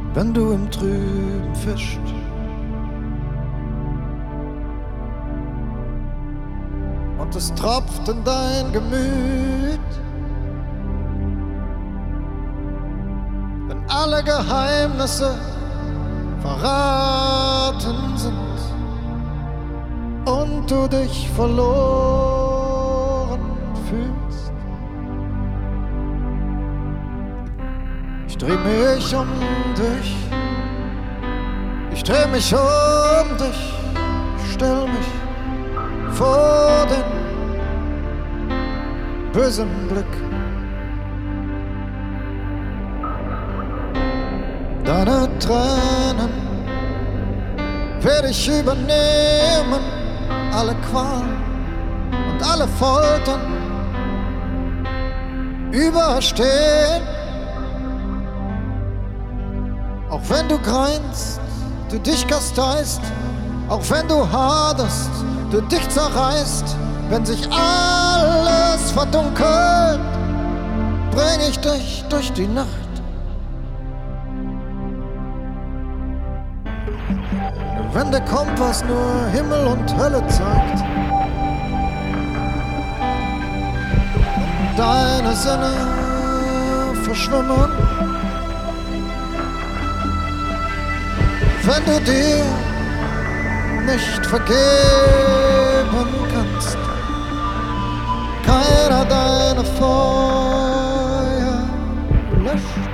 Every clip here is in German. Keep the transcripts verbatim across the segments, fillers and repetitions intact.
wenn du im Trüben fischst. Und es tropft in dein Gemüt, wenn alle Geheimnisse verraten sind und du dich verloren fühlst. Ich dreh mich um dich, ich dreh mich um dich, ich stell mich vor den bösen Blick deiner Tränen, werde ich übernehmen, alle Qualen und alle Foltern überstehen. Auch wenn du greinst, du dich kasteist, auch wenn du haderst, du dich zerreißt, wenn sich alles verdunkelt, bring ich dich durch die Nacht. Wenn der Kompass nur Himmel und Hölle zeigt und deine Sinne verschwimmen, wenn du dir nicht vergeben kannst, keiner deine Feuer löscht.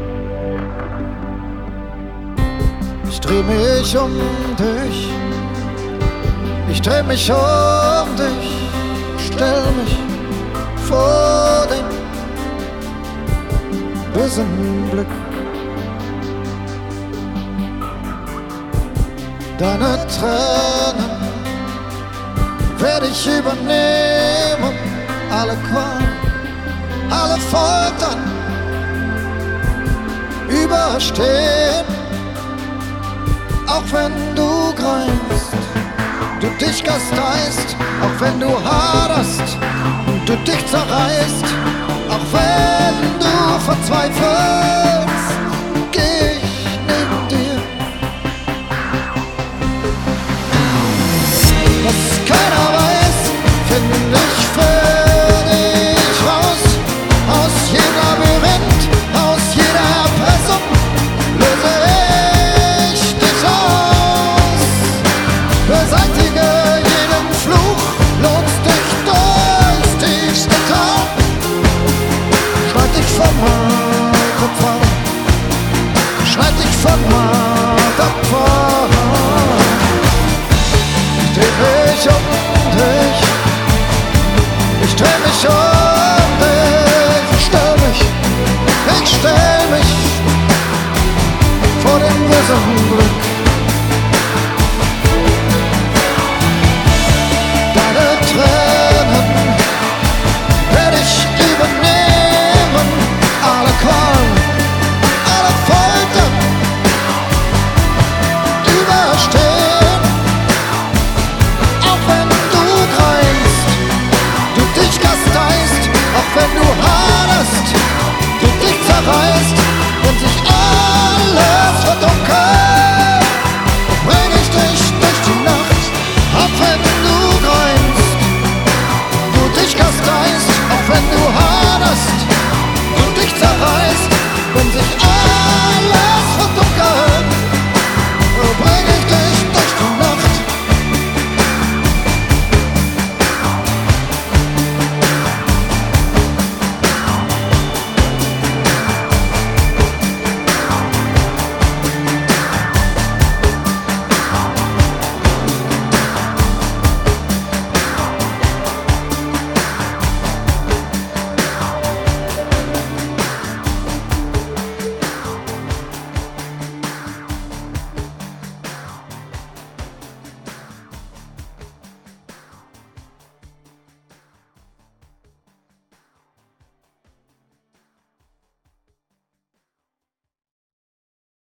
Ich dreh mich um dich, ich dreh mich um dich, stell mich vor den bösen Blick deiner Tränen, werde ich übernehmen, alle Qualen, alle Foltern überstehen. Auch wenn du greinst, du dich kasteist, auch wenn du haderst und du dich zerreißt, auch wenn du verzweifelst, geh ich neben dir. Was keiner weiß, finde ich für dich raus, aus jedem Labyrinth, aus jeder Erpressung löse ich dich aus, beseitige jeden Fluch, lotst dich durchs tiefste Tal, schneid dich vom Markt ab, schneid dich vom Markt ab. Ich dreh mich um dich, ich dreh mich um dich, ich stell mich, ich stell mich vor den bösen